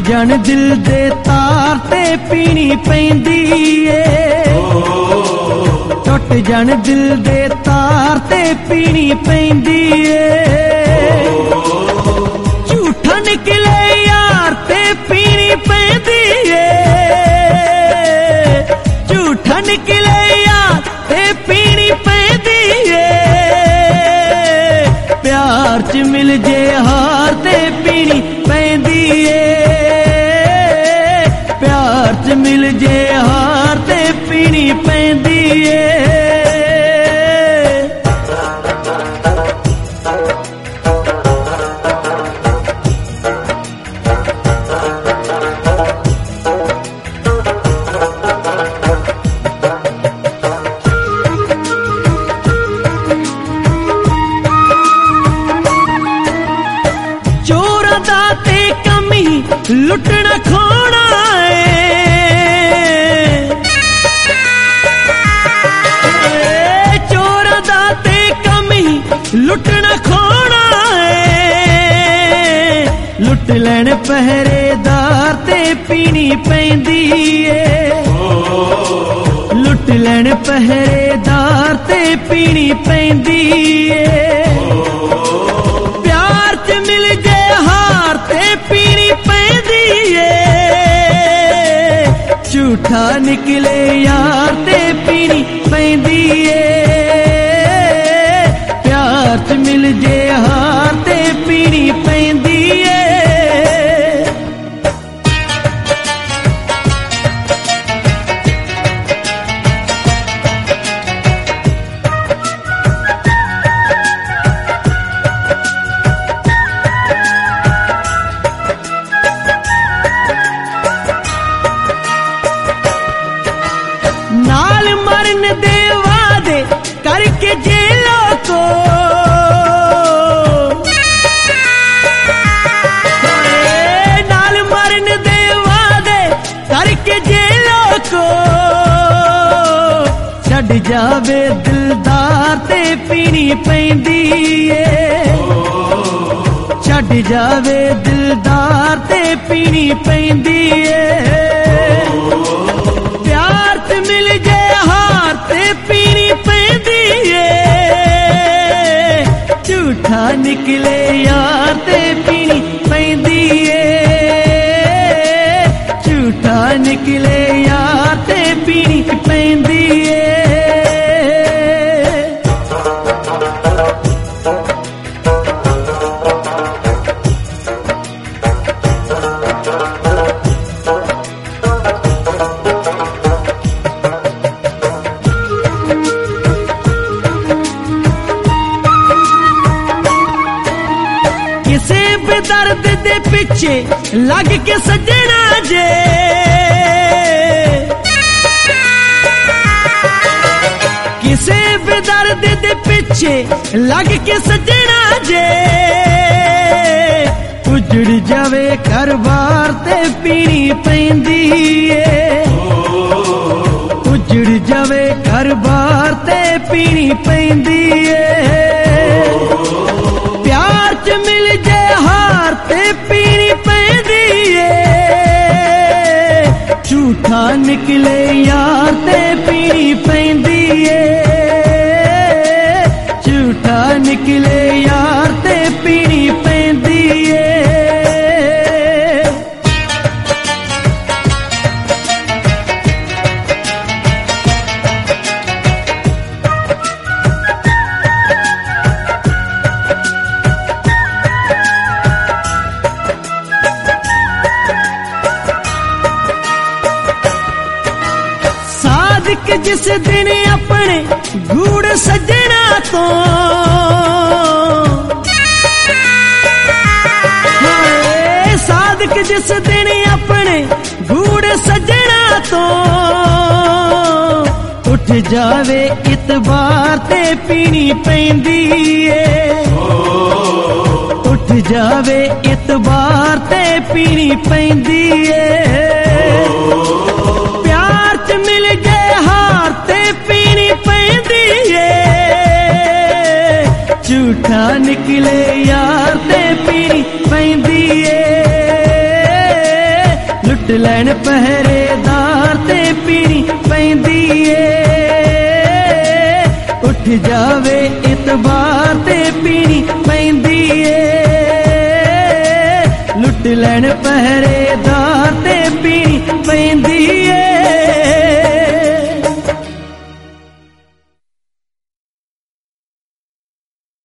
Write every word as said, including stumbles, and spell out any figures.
जान दिल दे तार ते पीनी पैंदी ए, टुट जान दिल दे तार ते पीनी पैंदी ए, झूठा निकले यार ते पीनी पैंदी ए, झूठा निकले यार ते पीनी पैंदी ए, प्यार च मिल जे हार ते पीनी पैंदी ए, प्यार च मिल जे हार ते पीनी पैंदी ए। चोरा दा ते कमी लुटना खोना लुटना खोना लुट लैन पहरेदार ते पीनी पैंदी ए, लुट लैन पहरेदार ते पीनी पैंदी ए, प्यार च मिल जे हार ते पीनी पैंदी ए, झूठा निकले यार ते पीनी पैंदी ए, मिल जे हार ते पीनी पैंदी ए। नाल मरन दे वादे करके जेलों को, छड़ जावे दिलदार ते पीनी पैंदी ए, छड़ जावे दिलदार ते पीनी पैंदी ए, प्यार च मिल जे हार ते पीनी पैंदी ए, झूठा निकले यार ते पीनी पैंदी ए, झूठा निकले यार ते पीनी पैंदी ए। किसे बेदर्द दे पिछे लग के सजना जे, किसे बेदर्द दे पिछे लग के सजना जे, उजड़ जावे घर बार ते पीनी पैंदी ए, उजड़ जावे घर बार ते पीनी पैंदी ए, प्यार च मिल जे हार ते पीनी पैंदी ए, झूठा निकले यार ते पीनी पैंदी ए, झूठा निकले यार ते पीनी पैंदी ए। सादिक जिस दिन अपने गूढ़ सजना तो, सादिक जिस दिन अपने गूढ़ सजना तो, उठ जावे इतबार ते पीनी पैंदी ए, उठ जावे इतबार ते पीनी पैंदी ए, प्यार च मिल जे हार ते पीनी पैंदी ए, झूठा निकले यार ते पीनी पैंदी ए, लुट लैन पहरेदार ते पीनी पैंदी ए उठ जावे इतबार ते पीनी पैंदी ए लुट लैन पहरेदार ते पीनी पैंदी ए